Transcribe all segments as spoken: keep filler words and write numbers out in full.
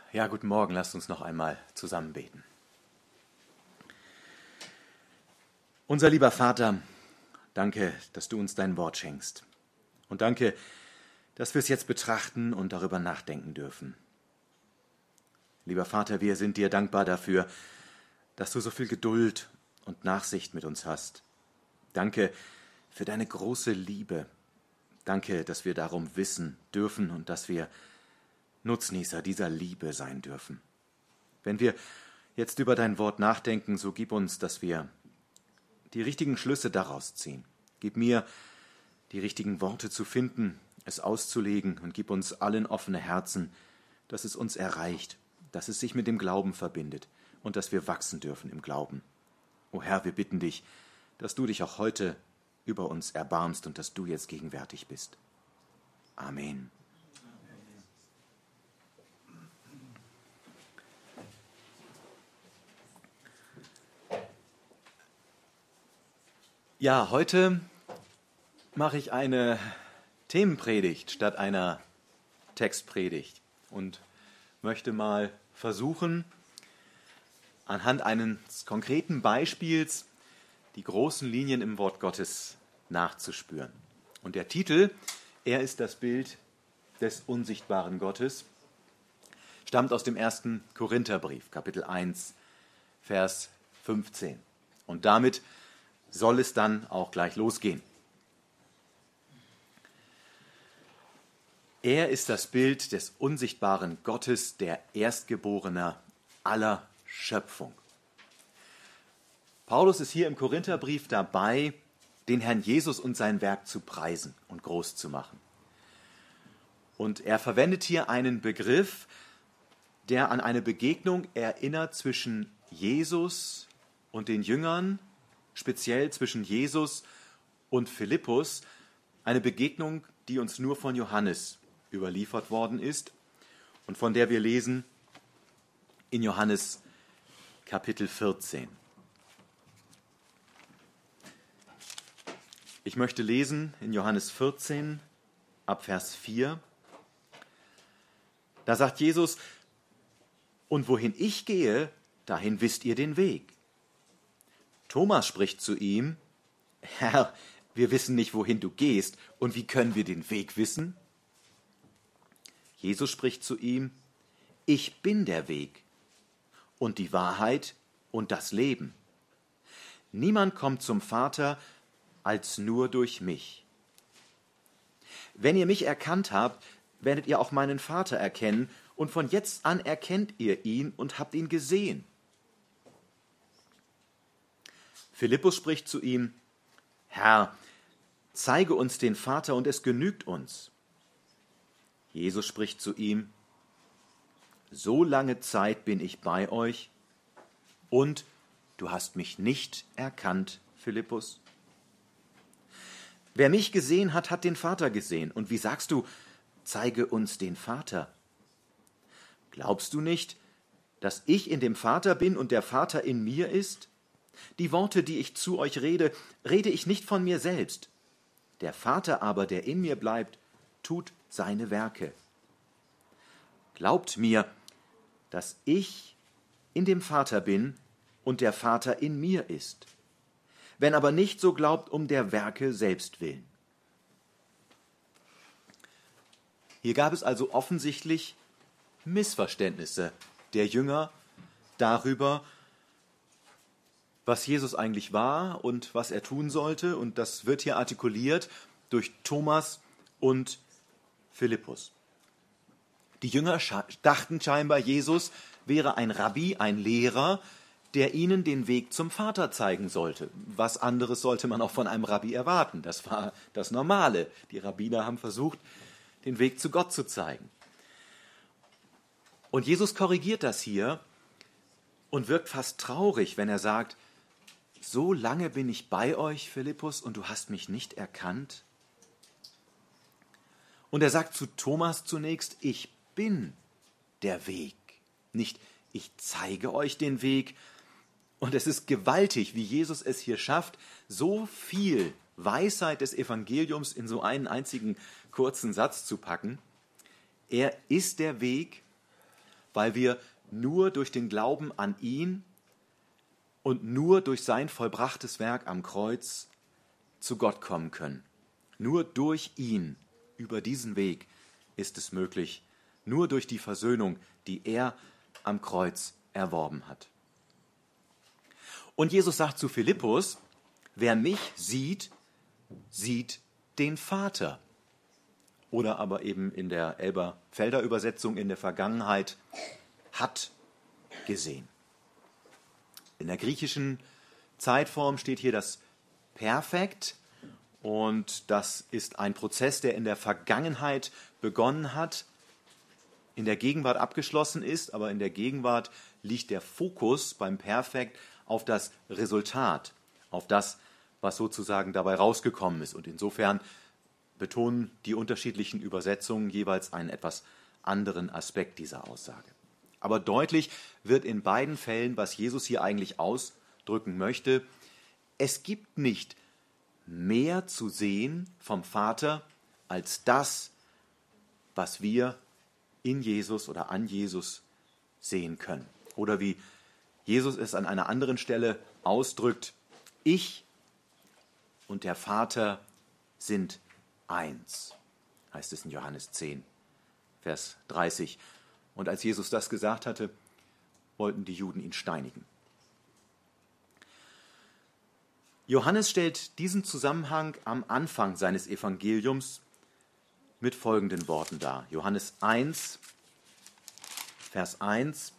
Ja, guten Morgen. Lasst uns noch einmal zusammen beten. Unser lieber Vater, danke, dass du uns dein Wort schenkst. Und danke, dass wir es jetzt betrachten und darüber nachdenken dürfen. Lieber Vater, wir sind dir dankbar dafür, dass du so viel Geduld und Nachsicht mit uns hast. Danke für deine große Liebe. Danke, dass wir darum wissen dürfen und dass wir Nutznießer dieser Liebe sein dürfen. Wenn wir jetzt über dein Wort nachdenken, so gib uns, dass wir die richtigen Schlüsse daraus ziehen. Gib mir die richtigen Worte zu finden, es auszulegen und gib uns allen offene Herzen, dass es uns erreicht, dass es sich mit dem Glauben verbindet und dass wir wachsen dürfen im Glauben. O Herr, wir bitten dich, dass du dich auch heute über uns erbarmst und dass du jetzt gegenwärtig bist. Amen. Ja, heute mache ich eine Themenpredigt statt einer Textpredigt und möchte mal versuchen, anhand eines konkreten Beispiels die großen Linien im Wort Gottes nachzuspüren. Und der Titel, er ist das Bild des unsichtbaren Gottes, stammt aus dem ersten Korintherbrief, Kapitel eins, Vers fünfzehn. Und damit soll es dann auch gleich losgehen. Er ist das Bild des unsichtbaren Gottes, der Erstgeborener aller Schöpfung. Paulus ist hier im Korintherbrief dabei, den Herrn Jesus und sein Werk zu preisen und groß zu machen. Und er verwendet hier einen Begriff, der an eine Begegnung erinnert zwischen Jesus und den Jüngern, speziell zwischen Jesus und Philippus, eine Begegnung, die uns nur von Johannes überliefert worden ist und von der wir lesen in Johannes Kapitel vierzehn. Ich möchte lesen in Johannes vierzehn ab Vers vier. Da sagt Jesus: Und wohin ich gehe, dahin wisst ihr den Weg. Thomas spricht zu ihm: Herr, wir wissen nicht, wohin du gehst, und wie können wir den Weg wissen? Jesus spricht zu ihm: Ich bin der Weg und die Wahrheit und das Leben. Niemand kommt zum Vater als nur durch mich. Wenn ihr mich erkannt habt, werdet ihr auch meinen Vater erkennen, und von jetzt an erkennt ihr ihn und habt ihn gesehen. Philippus spricht zu ihm: Herr, zeige uns den Vater, und es genügt uns. Jesus spricht zu ihm: So lange Zeit bin ich bei euch, und du hast mich nicht erkannt, Philippus? Wer mich gesehen hat, hat den Vater gesehen. Und wie sagst du, zeige uns den Vater? Glaubst du nicht, dass ich in dem Vater bin und der Vater in mir ist? Die Worte, die ich zu euch rede, rede ich nicht von mir selbst. Der Vater aber, der in mir bleibt, tut seine Werke. Glaubt mir, dass ich in dem Vater bin und der Vater in mir ist. Wenn aber nicht, so glaubt um der Werke selbst willen. Hier gab es also offensichtlich Missverständnisse der Jünger darüber, was Jesus eigentlich war und was er tun sollte. Und das wird hier artikuliert durch Thomas und Philippus. Die Jünger dachten scheinbar, Jesus wäre ein Rabbi, ein Lehrer, der ihnen den Weg zum Vater zeigen sollte. Was anderes sollte man auch von einem Rabbi erwarten. Das war das Normale. Die Rabbiner haben versucht, den Weg zu Gott zu zeigen. Und Jesus korrigiert das hier und wirkt fast traurig, wenn er sagt: So lange bin ich bei euch, Philippus, und du hast mich nicht erkannt? Und er sagt zu Thomas zunächst: Ich bin der Weg. Nicht, ich zeige euch den Weg. Und es ist gewaltig, wie Jesus es hier schafft, so viel Weisheit des Evangeliums in so einen einzigen kurzen Satz zu packen. Er ist der Weg weil wir nur durch den Glauben an ihn und nur durch sein vollbrachtes Werk am Kreuz zu Gott kommen können. Nur durch ihn, über diesen Weg, ist es möglich, nur durch die Versöhnung, die er am Kreuz erworben hat. Und Jesus sagt zu Philippus, wer mich sieht, sieht den Vater. Oder aber eben in der Elberfelder Übersetzung in der Vergangenheit, hat gesehen. In der griechischen Zeitform steht hier das Perfekt und das ist ein Prozess, der in der Vergangenheit begonnen hat, in der Gegenwart abgeschlossen ist, aber in der Gegenwart liegt der Fokus beim Perfekt auf das Resultat, auf das, was sozusagen dabei rausgekommen ist. Und insofern betonen die unterschiedlichen Übersetzungen jeweils einen etwas anderen Aspekt dieser Aussage. Aber deutlich wird in beiden Fällen, was Jesus hier eigentlich ausdrücken möchte, es gibt nicht mehr zu sehen vom Vater als das, was wir in Jesus oder an Jesus sehen können. Oder wie Jesus es an einer anderen Stelle ausdrückt, ich und der Vater sind eins, heißt es in Johannes zehn, Vers dreißig. Und als Jesus das gesagt hatte, wollten die Juden ihn steinigen. Johannes stellt diesen Zusammenhang am Anfang seines Evangeliums mit folgenden Worten dar. Johannes eins, Vers eins.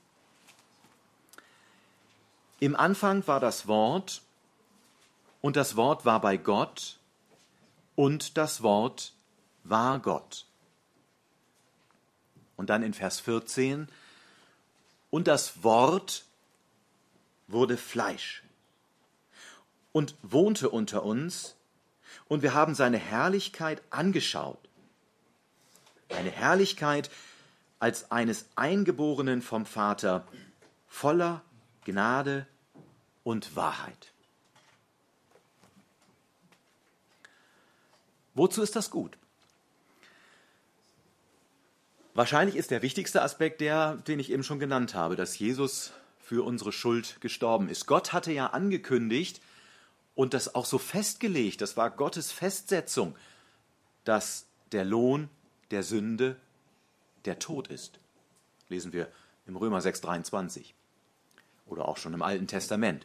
Im Anfang war das Wort, und das Wort war bei Gott, und das Wort war Gott. Und dann in Vers vierzehn, und das Wort wurde Fleisch und wohnte unter uns, und wir haben seine Herrlichkeit angeschaut. Eine Herrlichkeit als eines Eingeborenen vom Vater, voller Gnade und Wahrheit. Wozu ist das gut? Wahrscheinlich ist der wichtigste Aspekt der, den ich eben schon genannt habe, dass Jesus für unsere Schuld gestorben ist. Gott hatte ja angekündigt und das auch so festgelegt, das war Gottes Festsetzung, dass der Lohn der Sünde der Tod ist. Lesen wir im Römer sechs, dreiundzwanzig oder auch schon im Alten Testament.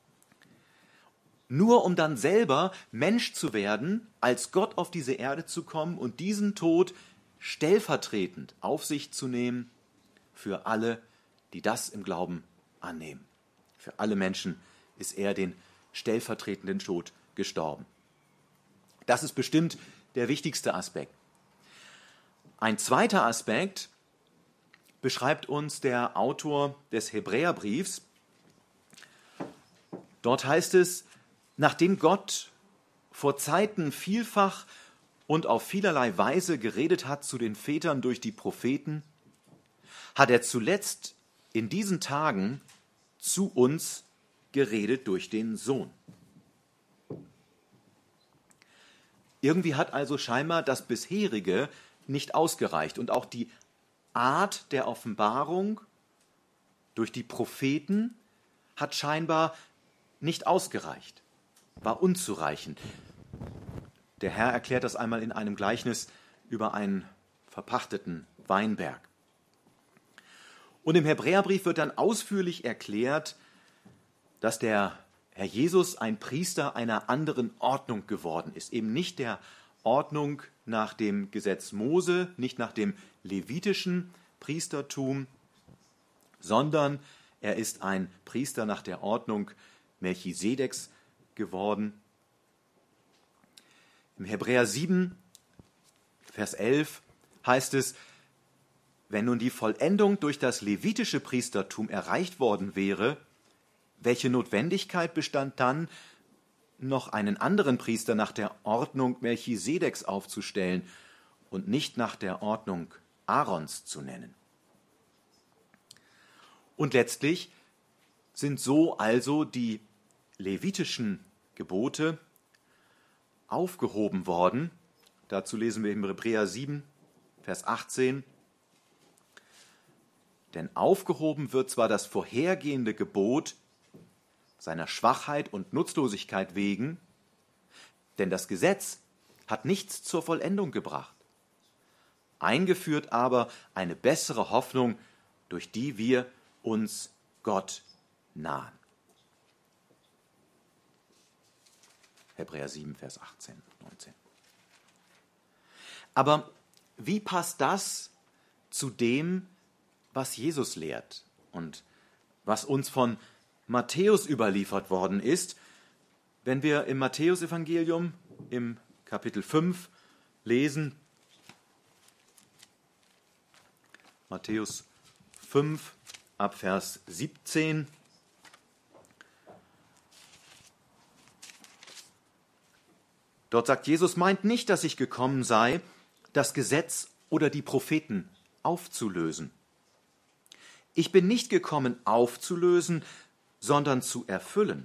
Nur um dann selber Mensch zu werden, als Gott auf diese Erde zu kommen und diesen Tod stellvertretend auf sich zu nehmen für alle, die das im Glauben annehmen. Für alle Menschen ist er den stellvertretenden Tod gestorben. Das ist bestimmt der wichtigste Aspekt. Ein zweiter Aspekt beschreibt uns der Autor des Hebräerbriefs. Dort heißt es, nachdem Gott vor Zeiten vielfach und auf vielerlei Weise geredet hat zu den Vätern durch die Propheten, hat er zuletzt in diesen Tagen zu uns geredet durch den Sohn. Irgendwie hat also scheinbar das bisherige nicht ausgereicht und auch die Art der Offenbarung durch die Propheten hat scheinbar nicht ausgereicht, war unzureichend. Der Herr erklärt das einmal in einem Gleichnis über einen verpachteten Weinberg. Und im Hebräerbrief wird dann ausführlich erklärt, dass der Herr Jesus ein Priester einer anderen Ordnung geworden ist. Eben nicht der Ordnung nach dem Gesetz Mose, nicht nach dem levitischen Priestertum, sondern er ist ein Priester nach der Ordnung Melchisedeks geworden. Im Hebräer sieben, Vers elf heißt es, wenn nun die Vollendung durch das levitische Priestertum erreicht worden wäre, welche Notwendigkeit bestand dann, noch einen anderen Priester nach der Ordnung Melchisedeks aufzustellen und nicht nach der Ordnung Aarons zu nennen? Und letztlich sind so also die levitischen Gebote aufgehoben worden. Dazu lesen wir im Hebräer sieben, Vers achtzehn. Denn aufgehoben wird zwar das vorhergehende Gebot seiner Schwachheit und Nutzlosigkeit wegen, denn das Gesetz hat nichts zur Vollendung gebracht. Eingeführt aber eine bessere Hoffnung, durch die wir uns Gott nahen. Hebräer sieben, Vers achtzehn, neunzehn. Aber wie passt das zu dem, was Jesus lehrt und was uns von Matthäus überliefert worden ist, wenn wir im Matthäusevangelium im Kapitel fünf lesen, Matthäus fünf ab Vers siebzehn. Dort sagt Jesus, meint nicht, dass ich gekommen sei, das Gesetz oder die Propheten aufzulösen. Ich bin nicht gekommen, aufzulösen, sondern zu erfüllen.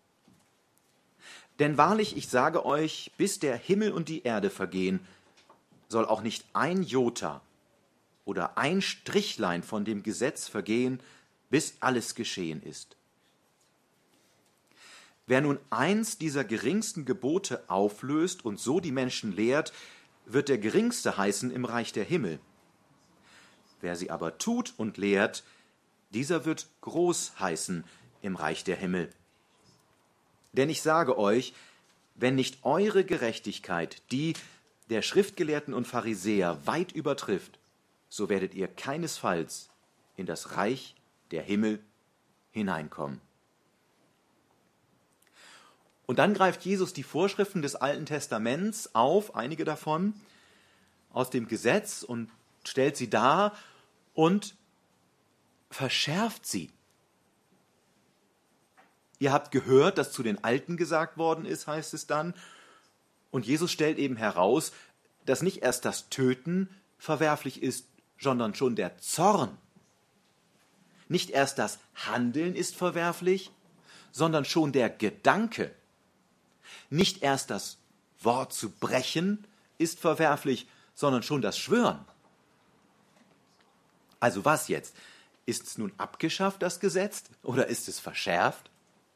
Denn wahrlich, ich sage euch, bis der Himmel und die Erde vergehen, soll auch nicht ein Jota oder ein Strichlein von dem Gesetz vergehen, bis alles geschehen ist. Wer nun eins dieser geringsten Gebote auflöst und so die Menschen lehrt, wird der Geringste heißen im Reich der Himmel. Wer sie aber tut und lehrt, dieser wird groß heißen im Reich der Himmel. Denn ich sage euch, wenn nicht eure Gerechtigkeit die der Schriftgelehrten und Pharisäer weit übertrifft, so werdet ihr keinesfalls in das Reich der Himmel hineinkommen. Und dann greift Jesus die Vorschriften des Alten Testaments auf, einige davon, aus dem Gesetz und stellt sie dar und verschärft sie. Ihr habt gehört, dass zu den Alten gesagt worden ist, heißt es dann. Und Jesus stellt eben heraus, dass nicht erst das Töten verwerflich ist, sondern schon der Zorn. Nicht erst das Handeln ist verwerflich, sondern schon der Gedanke. Nicht erst das Wort zu brechen ist verwerflich, sondern schon das Schwören. Also was jetzt? Ist es nun abgeschafft, das Gesetz, oder ist es verschärft?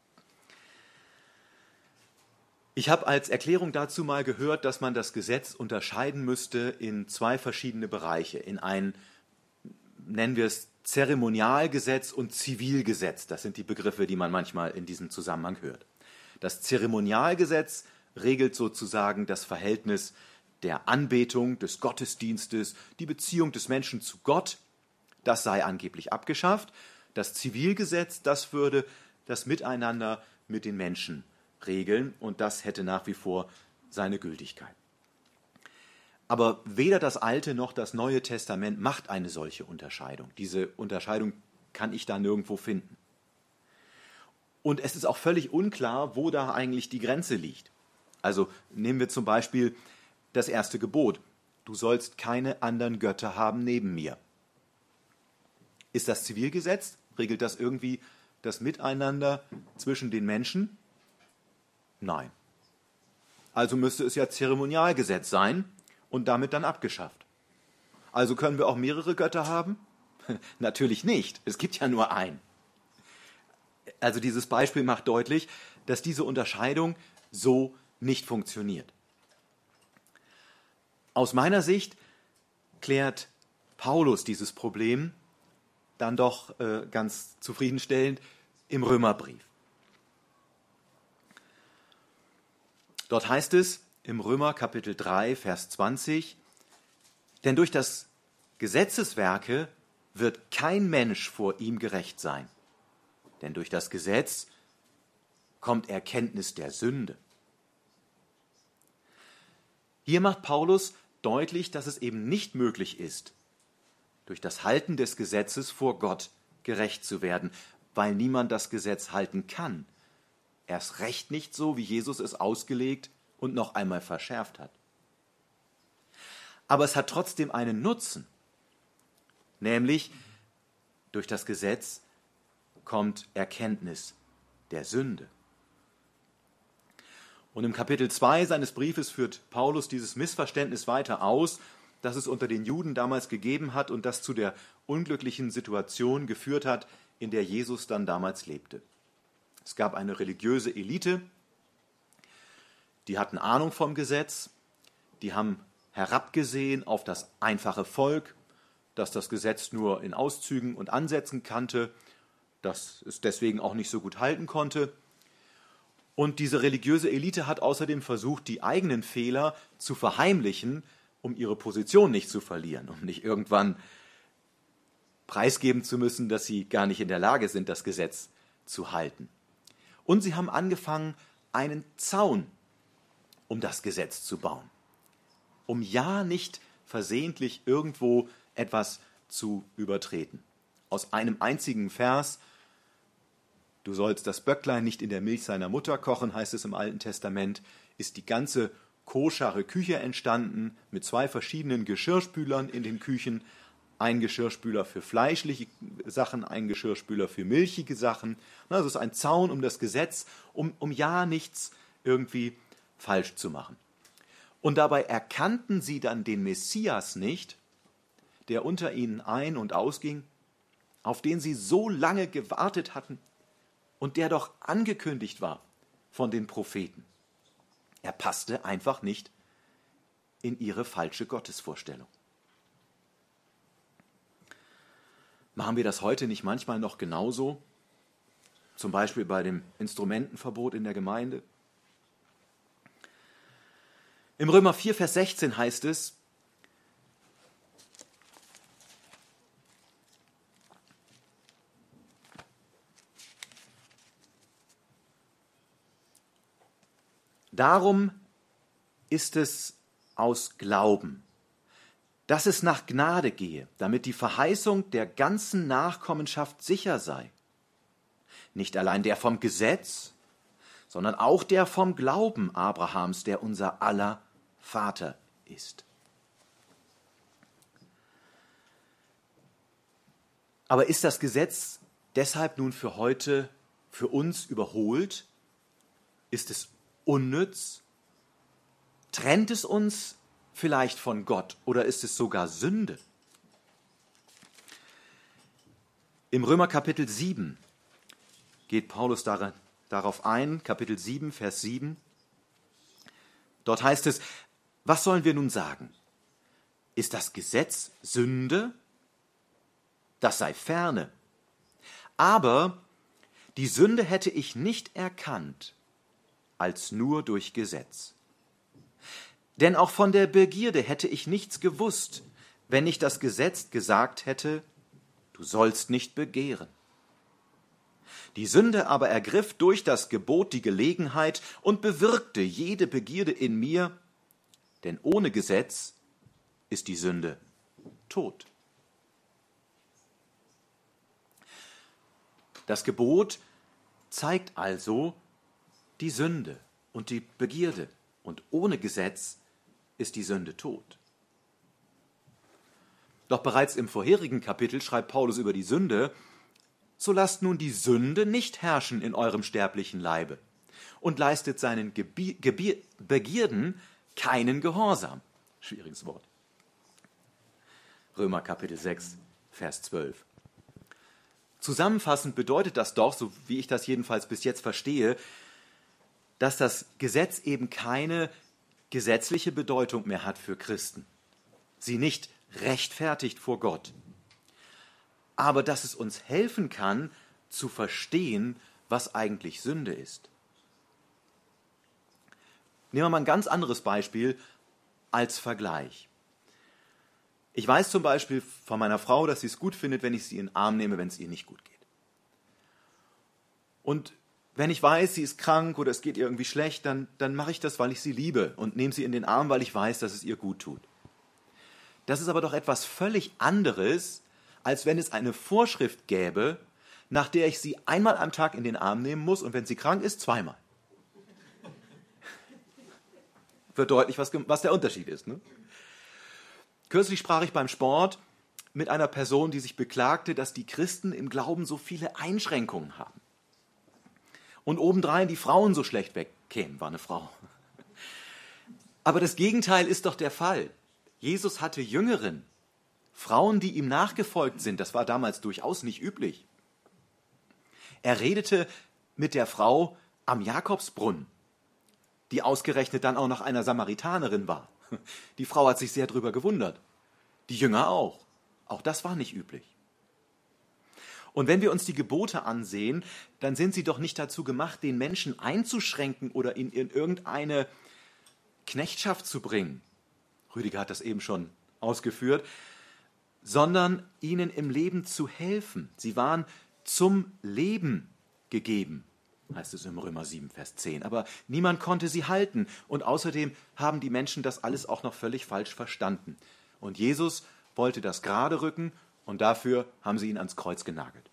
Ich habe als Erklärung dazu mal gehört, dass man das Gesetz unterscheiden müsste in zwei verschiedene Bereiche. In ein, nennen wir es, Zeremonialgesetz und Zivilgesetz. Das sind die Begriffe, die man manchmal in diesem Zusammenhang hört. Das Zeremonialgesetz regelt sozusagen das Verhältnis der Anbetung, des Gottesdienstes, die Beziehung des Menschen zu Gott. Das sei angeblich abgeschafft. Das Zivilgesetz, das würde das Miteinander mit den Menschen regeln und das hätte nach wie vor seine Gültigkeit. Aber weder das Alte noch das Neue Testament macht eine solche Unterscheidung. Diese Unterscheidung kann ich da nirgendwo finden. Und es ist auch völlig unklar, wo da eigentlich die Grenze liegt. Also nehmen wir zum Beispiel das erste Gebot. Du sollst keine anderen Götter haben neben mir. Ist das Zivilgesetz? Regelt das irgendwie das Miteinander zwischen den Menschen? Nein. Also müsste es ja Zeremonialgesetz sein und damit dann abgeschafft. Also können wir auch mehrere Götter haben? Natürlich nicht. Es gibt ja nur einen. Also dieses Beispiel macht deutlich, dass diese Unterscheidung so nicht funktioniert. Aus meiner Sicht klärt Paulus dieses Problem dann doch äh, ganz zufriedenstellend im Römerbrief. Dort heißt es im Römer Kapitel drei, Vers zwanzig, denn durch das Gesetzeswerke wird kein Mensch vor ihm gerecht sein. Denn durch das Gesetz kommt Erkenntnis der Sünde. Hier macht Paulus deutlich, dass es eben nicht möglich ist, durch das Halten des Gesetzes vor Gott gerecht zu werden, weil niemand das Gesetz halten kann. Erst recht nicht so, wie Jesus es ausgelegt und noch einmal verschärft hat. Aber es hat trotzdem einen Nutzen, nämlich durch das Gesetz kommt Erkenntnis der Sünde. Und im Kapitel zwei seines Briefes führt Paulus dieses Missverständnis weiter aus, das es unter den Juden damals gegeben hat und das zu der unglücklichen Situation geführt hat, in der Jesus dann damals lebte. Es gab eine religiöse Elite, die hatten Ahnung vom Gesetz, die haben herabgesehen auf das einfache Volk, das das Gesetz nur in Auszügen und Ansätzen kannte, das es deswegen auch nicht so gut halten konnte. Und diese religiöse Elite hat außerdem versucht, die eigenen Fehler zu verheimlichen, um ihre Position nicht zu verlieren, um nicht irgendwann preisgeben zu müssen, dass sie gar nicht in der Lage sind, das Gesetz zu halten. Und sie haben angefangen, einen Zaun um das Gesetz zu bauen, um ja nicht versehentlich irgendwo etwas zu übertreten. Aus einem einzigen Vers: Du sollst das Böcklein nicht in der Milch seiner Mutter kochen, heißt es im Alten Testament, ist die ganze koschere Küche entstanden, mit zwei verschiedenen Geschirrspülern in den Küchen. Ein Geschirrspüler für fleischliche Sachen, ein Geschirrspüler für milchige Sachen. Also es ist ein Zaun um das Gesetz, um, um ja nichts irgendwie falsch zu machen. Und dabei erkannten sie dann den Messias nicht, der unter ihnen ein- und ausging, auf den sie so lange gewartet hatten und der doch angekündigt war von den Propheten. Er passte einfach nicht in ihre falsche Gottesvorstellung. Machen wir das heute nicht manchmal noch genauso? Zum Beispiel bei dem Instrumentenverbot in der Gemeinde? Im Römer vier, Vers sechzehn heißt es: Darum ist es aus Glauben, dass es nach Gnade gehe, damit die Verheißung der ganzen Nachkommenschaft sicher sei. Nicht allein der vom Gesetz, sondern auch der vom Glauben Abrahams, der unser aller Vater ist. Aber ist das Gesetz deshalb nun für heute, für uns überholt? Ist es unnütz? Trennt es uns vielleicht von Gott oder ist es sogar Sünde? Im Römer Kapitel sieben geht Paulus darauf ein, Kapitel sieben, Vers sieben. Dort heißt es: Was sollen wir nun sagen? Ist das Gesetz Sünde? Das sei ferne. Aber die Sünde hätte ich nicht erkannt, als nur durch Gesetz. Denn auch von der Begierde hätte ich nichts gewusst, wenn nicht das Gesetz gesagt hätte, du sollst nicht begehren. Die Sünde aber ergriff durch das Gebot die Gelegenheit und bewirkte jede Begierde in mir, denn ohne Gesetz ist die Sünde tot. Das Gebot zeigt also die Sünde und die Begierde, und ohne Gesetz ist die Sünde tot. Doch bereits im vorherigen Kapitel schreibt Paulus über die Sünde: So lasst nun die Sünde nicht herrschen in eurem sterblichen Leibe und leistet seinen Gebi- Gebi- Begierden keinen Gehorsam. Schwieriges Wort. Römer Kapitel sechs, Vers zwölf. Zusammenfassend bedeutet das doch, so wie ich das jedenfalls bis jetzt verstehe, dass das Gesetz eben keine gesetzliche Bedeutung mehr hat für Christen. Sie nicht rechtfertigt vor Gott. Aber dass es uns helfen kann, zu verstehen, was eigentlich Sünde ist. Nehmen wir mal ein ganz anderes Beispiel als Vergleich. Ich weiß zum Beispiel von meiner Frau, dass sie es gut findet, wenn ich sie in den Arm nehme, wenn es ihr nicht gut geht. Und wenn ich weiß, sie ist krank oder es geht ihr irgendwie schlecht, dann, dann mache ich das, weil ich sie liebe und nehme sie in den Arm, weil ich weiß, dass es ihr gut tut. Das ist aber doch etwas völlig anderes, als wenn es eine Vorschrift gäbe, nach der ich sie einmal am Tag in den Arm nehmen muss und wenn sie krank ist, zweimal. Wird deutlich, was, was der Unterschied ist. Ne? Kürzlich sprach ich beim Sport mit einer Person, die sich beklagte, dass die Christen im Glauben so viele Einschränkungen haben. Und obendrein die Frauen so schlecht wegkämen, war eine Frau. Aber das Gegenteil ist doch der Fall. Jesus hatte Jüngerinnen Frauen, die ihm nachgefolgt sind. Das war damals durchaus nicht üblich. Er redete mit der Frau am Jakobsbrunnen, die ausgerechnet dann auch noch einer Samaritanerin war. Die Frau hat sich sehr darüber gewundert. Die Jünger auch. Auch das war nicht üblich. Und wenn wir uns die Gebote ansehen, dann sind sie doch nicht dazu gemacht, den Menschen einzuschränken oder ihn in irgendeine Knechtschaft zu bringen. Rüdiger hat das eben schon ausgeführt, sondern ihnen im Leben zu helfen. Sie waren zum Leben gegeben, heißt es im Römer sieben, Vers zehn. Aber niemand konnte sie halten. Und außerdem haben die Menschen das alles auch noch völlig falsch verstanden. Und Jesus wollte das gerade rücken und dafür haben sie ihn ans Kreuz genagelt.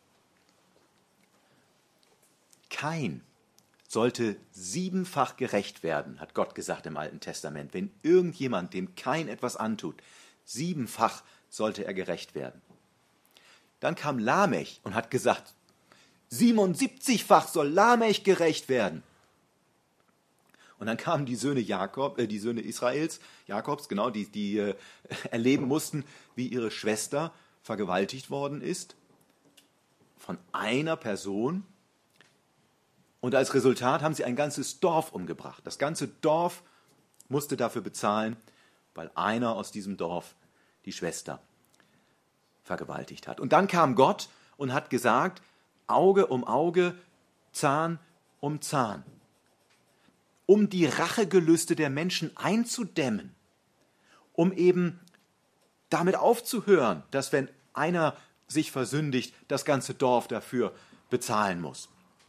Kain sollte siebenfach gerecht werden, hat Gott gesagt im Alten Testament. Wenn irgendjemand dem Kain etwas antut, siebenfach sollte er gerecht werden. Dann kam Lamech und hat gesagt, siebenundsiebzigfach soll Lamech gerecht werden. Und dann kamen die Söhne Jakob, äh, die Söhne Israels, Jakobs, genau, die, die äh, erleben mussten, wie ihre Schwester vergewaltigt worden ist von einer Person. Und als Resultat haben sie ein ganzes Dorf umgebracht. Das ganze Dorf musste dafür bezahlen, weil einer aus diesem Dorf die Schwester vergewaltigt hat. Und dann kam Gott und hat gesagt, Auge um Auge, Zahn um Zahn. Um die Rachegelüste der Menschen einzudämmen, um eben damit aufzuhören, dass wenn einer sich versündigt, das ganze Dorf dafür bezahlen muss.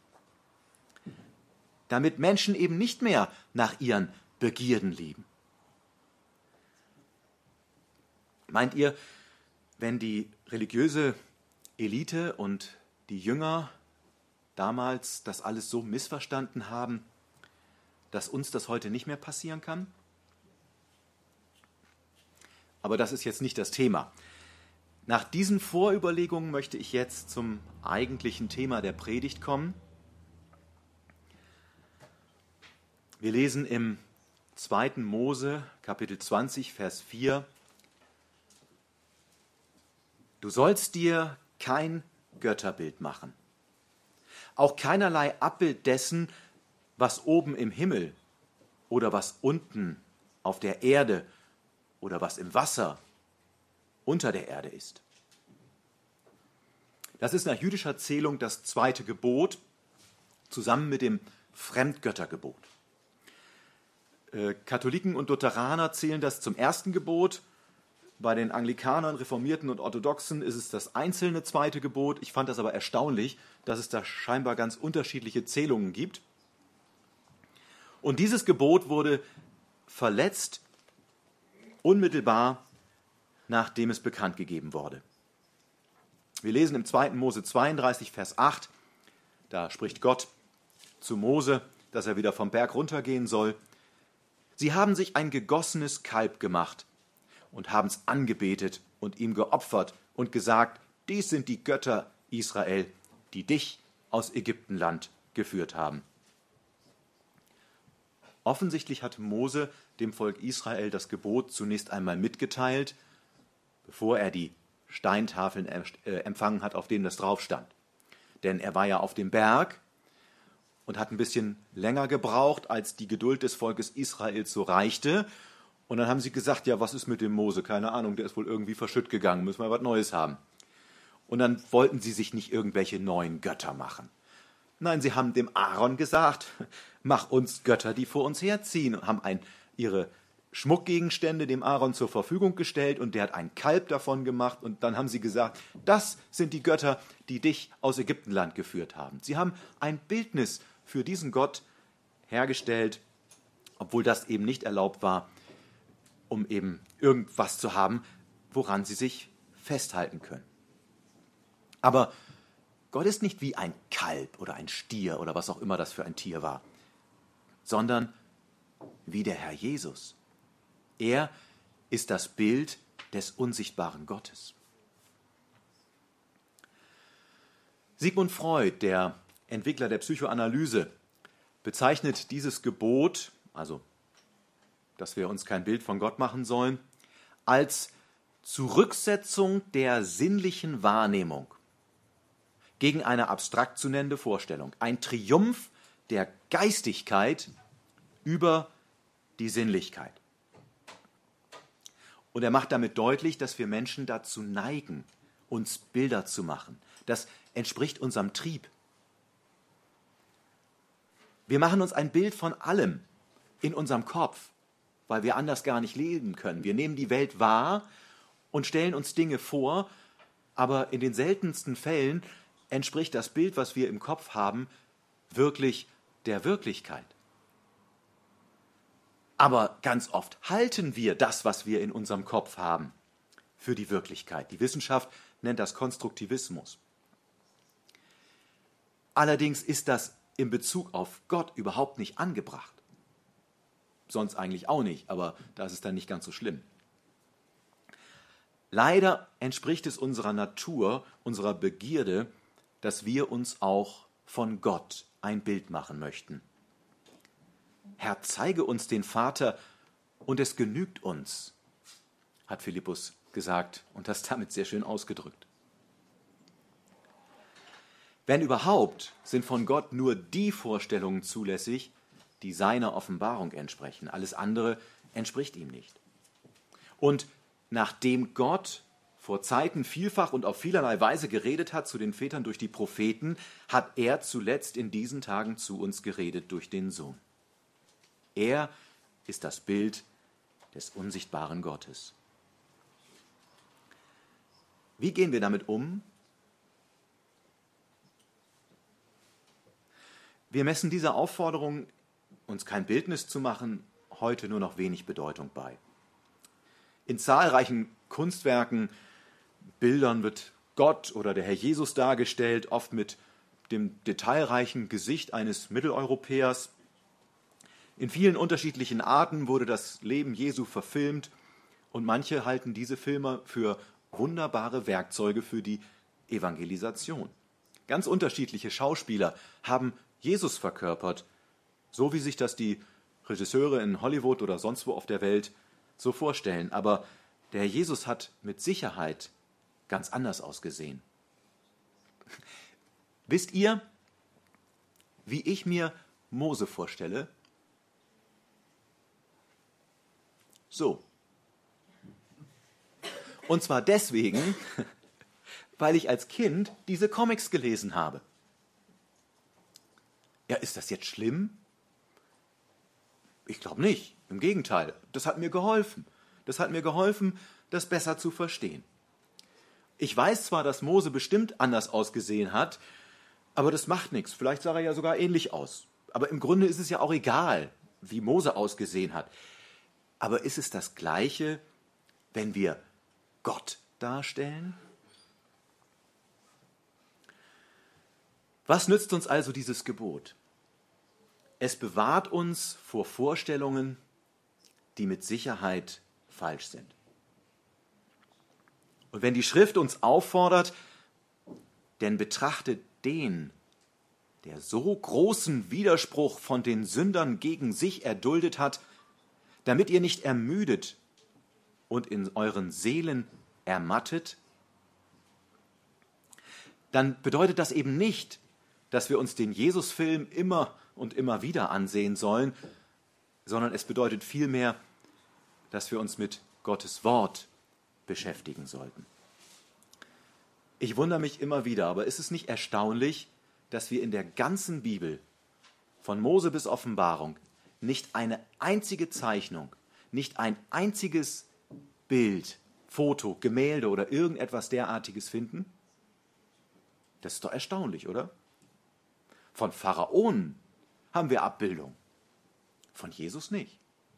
Damit Menschen eben nicht mehr nach ihren Begierden leben. Meint ihr, wenn die religiöse Elite und die Jünger damals das alles so missverstanden haben, dass uns das heute nicht mehr passieren kann? Aber das ist jetzt nicht das Thema. Nach diesen Vorüberlegungen möchte ich jetzt zum eigentlichen Thema der Predigt kommen. Wir lesen im zweiten Mose, Kapitel zwanzig, Vers vier. Du sollst dir kein Götterbild machen, auch keinerlei Abbild dessen, was oben im Himmel oder was unten auf der Erde oder was im Wasser unter der Erde ist. Das ist nach jüdischer Zählung das zweite Gebot, zusammen mit dem Fremdgöttergebot. Äh, Katholiken und Lutheraner zählen das zum ersten Gebot. Bei den Anglikanern, Reformierten und Orthodoxen ist es das einzelne zweite Gebot. Ich fand das aber erstaunlich, dass es da scheinbar ganz unterschiedliche Zählungen gibt. Und dieses Gebot wurde verletzt, unmittelbar nachdem es bekannt gegeben wurde. Wir lesen im zweiten Mose zweiunddreißig, Vers acht, da spricht Gott zu Mose, dass er wieder vom Berg runtergehen soll. Sie haben sich ein gegossenes Kalb gemacht und haben es angebetet und ihm geopfert und gesagt, dies sind die Götter Israel, die dich aus Ägyptenland geführt haben. Offensichtlich hat Mose dem Volk Israel das Gebot zunächst einmal mitgeteilt, bevor er die Steintafeln empfangen hat, auf denen das drauf stand. Denn er war ja auf dem Berg und hat ein bisschen länger gebraucht, als die Geduld des Volkes Israels so reichte. Und dann haben sie gesagt, ja, was ist mit dem Mose? Keine Ahnung, der ist wohl irgendwie verschütt gegangen, müssen wir was Neues haben. Und dann wollten sie sich nicht irgendwelche neuen Götter machen. Nein, sie haben dem Aaron gesagt, mach uns Götter, die vor uns herziehen, und haben ein, ihre Schmuckgegenstände dem Aaron zur Verfügung gestellt und der hat ein Kalb davon gemacht und dann haben sie gesagt, das sind die Götter, die dich aus Ägyptenland geführt haben. Sie haben ein Bildnis für diesen Gott hergestellt, obwohl das eben nicht erlaubt war, um eben irgendwas zu haben, woran sie sich festhalten können. Aber Gott ist nicht wie ein Kalb oder ein Stier oder was auch immer das für ein Tier war, sondern wie der Herr Jesus. Er ist das Bild des unsichtbaren Gottes. Sigmund Freud, der Entwickler der Psychoanalyse, bezeichnet dieses Gebot, also dass wir uns kein Bild von Gott machen sollen, als Zurücksetzung der sinnlichen Wahrnehmung gegen eine abstrakt zu nennende Vorstellung. Ein Triumph der Geistigkeit über die Sinnlichkeit. Und er macht damit deutlich, dass wir Menschen dazu neigen, uns Bilder zu machen. Das entspricht unserem Trieb. Wir machen uns ein Bild von allem in unserem Kopf, weil wir anders gar nicht leben können. Wir nehmen die Welt wahr und stellen uns Dinge vor, aber in den seltensten Fällen entspricht das Bild, was wir im Kopf haben, wirklich der Wirklichkeit. Aber ganz oft halten wir das, was wir in unserem Kopf haben, für die Wirklichkeit. Die Wissenschaft nennt das Konstruktivismus. Allerdings ist das in Bezug auf Gott überhaupt nicht angebracht. Sonst eigentlich auch nicht, aber da ist es dann nicht ganz so schlimm. Leider entspricht es unserer Natur, unserer Begierde, dass wir uns auch von Gott ein Bild machen möchten. Herr, zeige uns den Vater und es genügt uns, hat Philippus gesagt und das damit sehr schön ausgedrückt. Wenn überhaupt, sind von Gott nur die Vorstellungen zulässig, die seiner Offenbarung entsprechen. Alles andere entspricht ihm nicht. Und nachdem Gott vor Zeiten vielfach und auf vielerlei Weise geredet hat zu den Vätern durch die Propheten, hat er zuletzt in diesen Tagen zu uns geredet durch den Sohn. Er ist das Bild des unsichtbaren Gottes. Wie gehen wir damit um? Wir messen dieser Aufforderung, uns kein Bildnis zu machen, heute nur noch wenig Bedeutung bei. In zahlreichen Kunstwerken, Bildern wird Gott oder der Herr Jesus dargestellt, oft mit dem detailreichen Gesicht eines Mitteleuropäers. In vielen unterschiedlichen Arten wurde das Leben Jesu verfilmt und manche halten diese Filme für wunderbare Werkzeuge für die Evangelisation. Ganz unterschiedliche Schauspieler haben Jesus verkörpert, so wie sich das die Regisseure in Hollywood oder sonst wo auf der Welt so vorstellen. Aber der Herr Jesus hat mit Sicherheit ganz anders ausgesehen. Wisst ihr, wie ich mir Mose vorstelle? So. Und zwar deswegen, weil ich als Kind diese Comics gelesen habe. Ja, ist das jetzt schlimm? Ich glaube nicht. Im Gegenteil, das hat mir geholfen. Das hat mir geholfen, das besser zu verstehen. Ich weiß zwar, dass Mose bestimmt anders ausgesehen hat, aber das macht nichts. Vielleicht sah er ja sogar ähnlich aus. Aber im Grunde ist es ja auch egal, wie Mose ausgesehen hat. Aber ist es das Gleiche, wenn wir Gott darstellen? Was nützt uns also dieses Gebot? Es bewahrt uns vor Vorstellungen, die mit Sicherheit falsch sind. Und wenn die Schrift uns auffordert, denn betrachtet den, der so großen Widerspruch von den Sündern gegen sich erduldet hat, damit ihr nicht ermüdet und in euren Seelen ermattet, dann bedeutet das eben nicht, dass wir uns den Jesus-Film immer und immer wieder ansehen sollen, sondern es bedeutet vielmehr, dass wir uns mit Gottes Wort beschäftigen sollten. Ich wundere mich immer wieder, aber ist es nicht erstaunlich, dass wir in der ganzen Bibel, von Mose bis Offenbarung, nicht eine einzige Zeichnung, nicht ein einziges Bild, Foto, Gemälde oder irgendetwas derartiges finden? Das ist doch erstaunlich, oder? Von Pharaonen haben wir Abbildung, von Jesus nicht.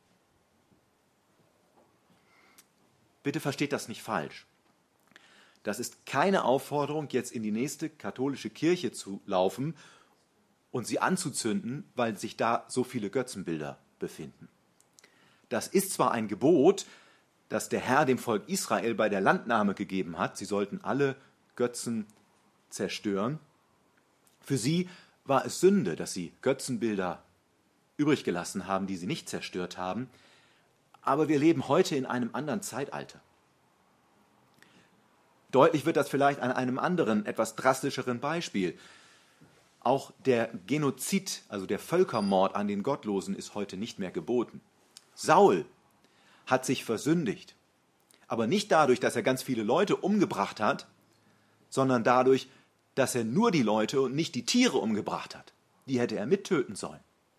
Bitte versteht das nicht falsch. Das ist keine Aufforderung, jetzt in die nächste katholische Kirche zu laufen und sie anzuzünden, weil sich da so viele Götzenbilder befinden. Das ist zwar ein Gebot, das der Herr dem Volk Israel bei der Landnahme gegeben hat, sie sollten alle Götzen zerstören. Für sie war es Sünde, dass sie Götzenbilder übrig gelassen haben, die sie nicht zerstört haben. Aber wir leben heute in einem anderen Zeitalter. Deutlich wird das vielleicht an einem anderen, etwas drastischeren Beispiel. Auch der Genozid, also der Völkermord an den Gottlosen, ist heute nicht mehr geboten. Saul hat sich versündigt, aber nicht dadurch, dass er ganz viele Leute umgebracht hat, sondern dadurch, dass er nur die Leute und nicht die Tiere umgebracht hat. Die hätte er mittöten sollen.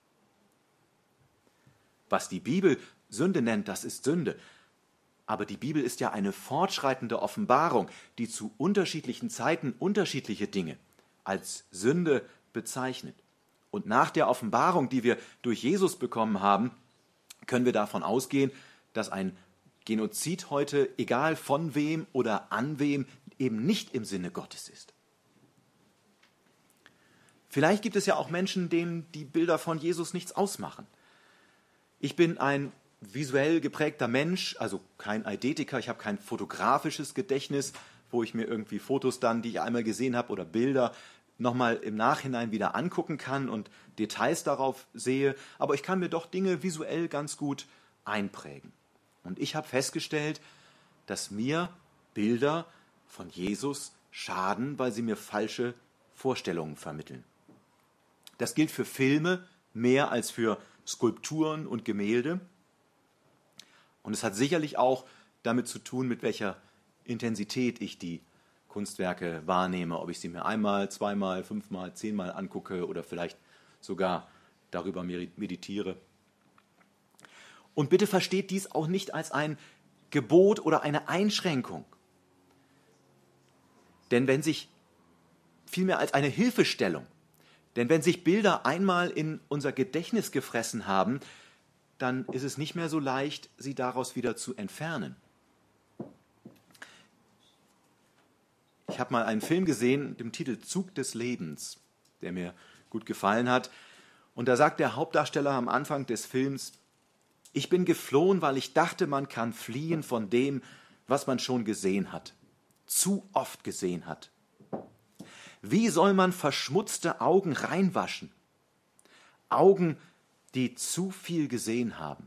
Was die Bibel Sünde nennt, das ist Sünde. Aber die Bibel ist ja eine fortschreitende Offenbarung, die zu unterschiedlichen Zeiten unterschiedliche Dinge als Sünde bezeichnet. Und nach der Offenbarung, die wir durch Jesus bekommen haben, können wir davon ausgehen, dass ein Genozid heute, egal von wem oder an wem, eben nicht im Sinne Gottes ist. Vielleicht gibt es ja auch Menschen, denen die Bilder von Jesus nichts ausmachen. Ich bin ein visuell geprägter Mensch, also kein Eidetiker, ich habe kein fotografisches Gedächtnis, wo ich mir irgendwie Fotos dann, die ich einmal gesehen habe, oder Bilder nochmal im Nachhinein wieder angucken kann und Details darauf sehe, aber ich kann mir doch Dinge visuell ganz gut einprägen. Und ich habe festgestellt, dass mir Bilder von Jesus schaden, weil sie mir falsche Vorstellungen vermitteln. Das gilt für Filme mehr als für Skulpturen und Gemälde. Und es hat sicherlich auch damit zu tun, mit welcher Intensität ich die Kunstwerke wahrnehme, ob ich sie mir einmal, zweimal, fünfmal, zehnmal angucke oder vielleicht sogar darüber meditiere. Und bitte versteht dies auch nicht als ein Gebot oder eine Einschränkung. Denn wenn sich, vielmehr als eine Hilfestellung, denn wenn sich Bilder einmal in unser Gedächtnis gefressen haben, dann ist es nicht mehr so leicht, sie daraus wieder zu entfernen. Ich habe mal einen Film gesehen mit dem Titel Zug des Lebens, der mir gut gefallen hat. Und da sagt der Hauptdarsteller am Anfang des Films: Ich bin geflohen, weil ich dachte, man kann fliehen von dem, was man schon gesehen hat, zu oft gesehen hat. Wie soll man verschmutzte Augen reinwaschen? Augen, die zu viel gesehen haben.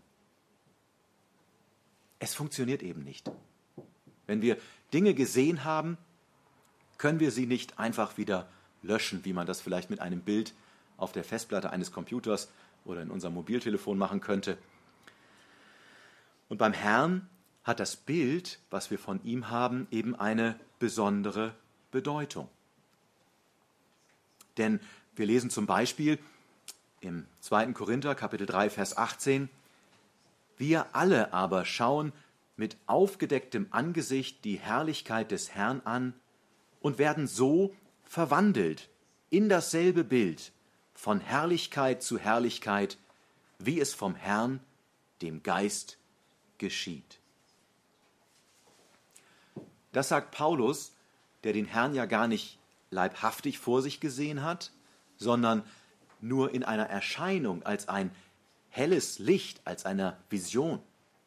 Es funktioniert eben nicht. Wenn wir Dinge gesehen haben, können wir sie nicht einfach wieder löschen, wie man das vielleicht mit einem Bild auf der Festplatte eines Computers oder in unserem Mobiltelefon machen könnte. Und beim Herrn hat das Bild, was wir von ihm haben, eben eine besondere Bedeutung. Denn wir lesen zum Beispiel im zweiten Korinther, Kapitel drei, Vers achtzehn, wir alle aber schauen mit aufgedecktem Angesicht die Herrlichkeit des Herrn an und werden so verwandelt in dasselbe Bild von Herrlichkeit zu Herrlichkeit, wie es vom Herrn, dem Geist, geschieht. Das sagt Paulus, der den Herrn ja gar nicht leibhaftig vor sich gesehen hat, sondern nur in einer Erscheinung, als ein helles Licht, als eine Vision.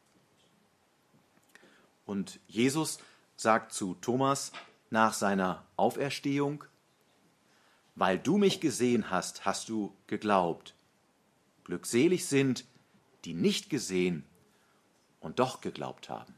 Und Jesus sagt zu Thomas nach seiner Auferstehung: Weil du mich gesehen hast, hast du geglaubt. Glückselig sind, die nicht gesehen und doch geglaubt haben.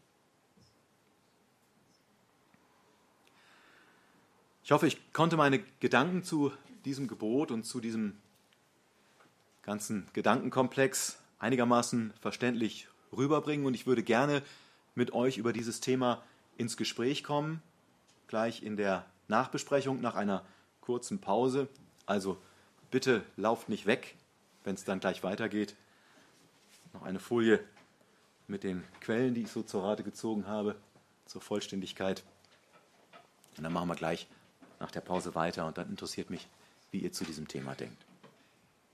Ich hoffe, ich konnte meine Gedanken zu diesem Gebot und zu diesem ganzen Gedankenkomplex einigermaßen verständlich rüberbringen, und ich würde gerne mit euch über dieses Thema ins Gespräch kommen, gleich in der Nachbesprechung nach einer kurzen Pause. Also bitte lauft nicht weg, wenn es dann gleich weitergeht. Noch eine Folie mit den Quellen, die ich so zur Rate gezogen habe, zur Vollständigkeit. Und dann machen wir gleich nach der Pause weiter, und dann interessiert mich, wie ihr zu diesem Thema denkt.